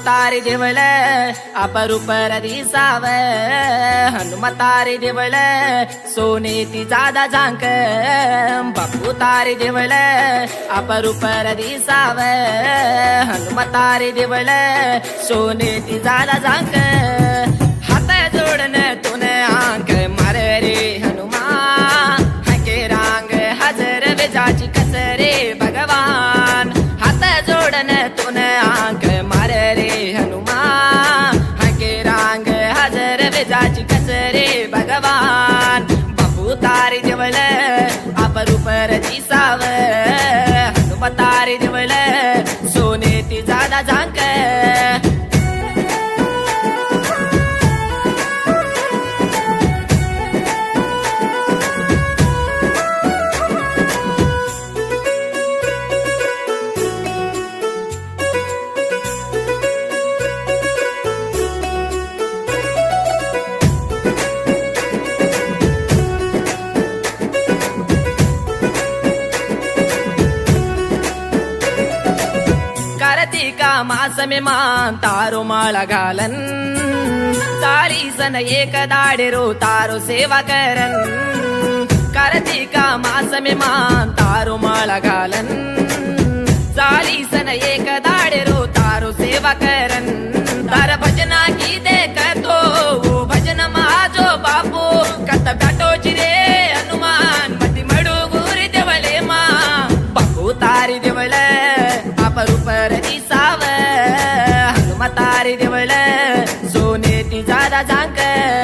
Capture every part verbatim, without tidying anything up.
तारी देवळ अपरूपर दिसाव हनुमतारी देवळ सोने ती जादा झांक बापू तारी देवळ अपरूपर दिसाव हनुमतारी देवळ सोने ती जादा झांक हात जोडन तुने आंक मारे रे हनुमा हके रांग हजर बेजाची कसरे भगवान हात जोडन तुने आंक मारे रे हनुमा हके रांग हजर बेजाची कसरे भगवान बापू तारी देवळ अपरूपर दिसाव हनुमतारी देवळ सोने ती जादा झांक कार्तिका मास में मान तारो माळा घालन तारी सन एक दाडेरो तारो सेवा करन कार्तिका मास में मान तारो माळा घालन तारी सन एक दाडेरो तारो सेवा करन तार भजना की देख तो वो भजन माजो बापू कत बैठो चिरे हनुमान मती मडू गुरी देवले मा बापू तारी देवळे अपरूपर दिसाव हनुमतारी देवळ सोने ती जादा झांक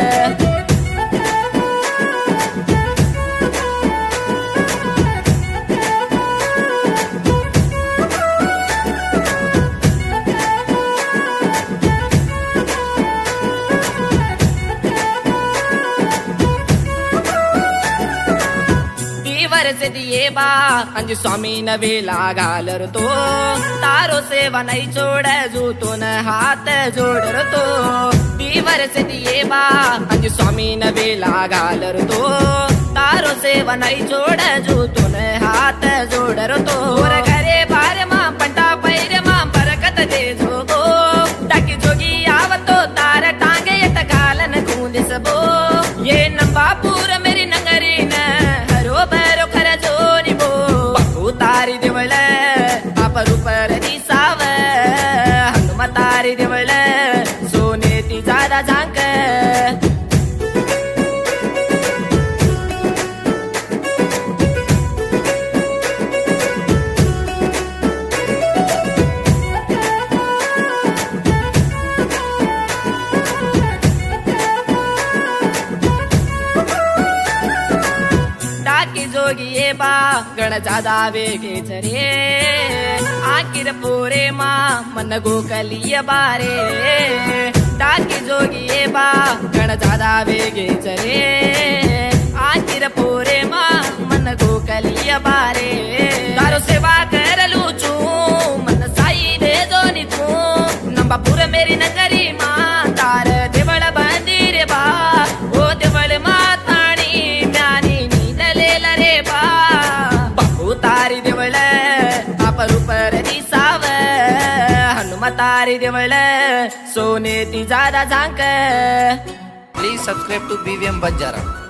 से दिए बा अंज स्वामी न वेला घालर तो तारो सेवा नहीं छोड़ जू तो न हाथ जोड़ तो दीवर से दिए बा अंज स्वामी न वेला घालर तो तारो सेवा नहीं छोड़ जू तो न हाथ जोड़ तो और घरे बार मां पंटा पैर मां बरकत दे जोगो ताकि जोगी आवतो तार टांगे यत घालन खूंद सबो ये नंबापुर मेरी नगरी न हरो भरो तारी देवळ अपरूपर दिसाव हनुमतारी देवळ सोने ती जादा झांक जोगिए बा गण जादा वेगे चरे आखिर पूरे माँ मन गोकलिय बारे डाकी जोगिए बा गण जादा वेगे चरे आखिर पूरे माँ मन गोकलिय बारे तारो सेवा कर लूचू मन साई दे दो नी तू नंबापुर मेरी नगरी माँ तार देवळ बंदीर बा ओ देवळ माताणी म्यानी तारी देवळ अपरूपर दिसाव हनुमतारी देवळ सोने ती जादा झांक please subscribe to BVM Banjara.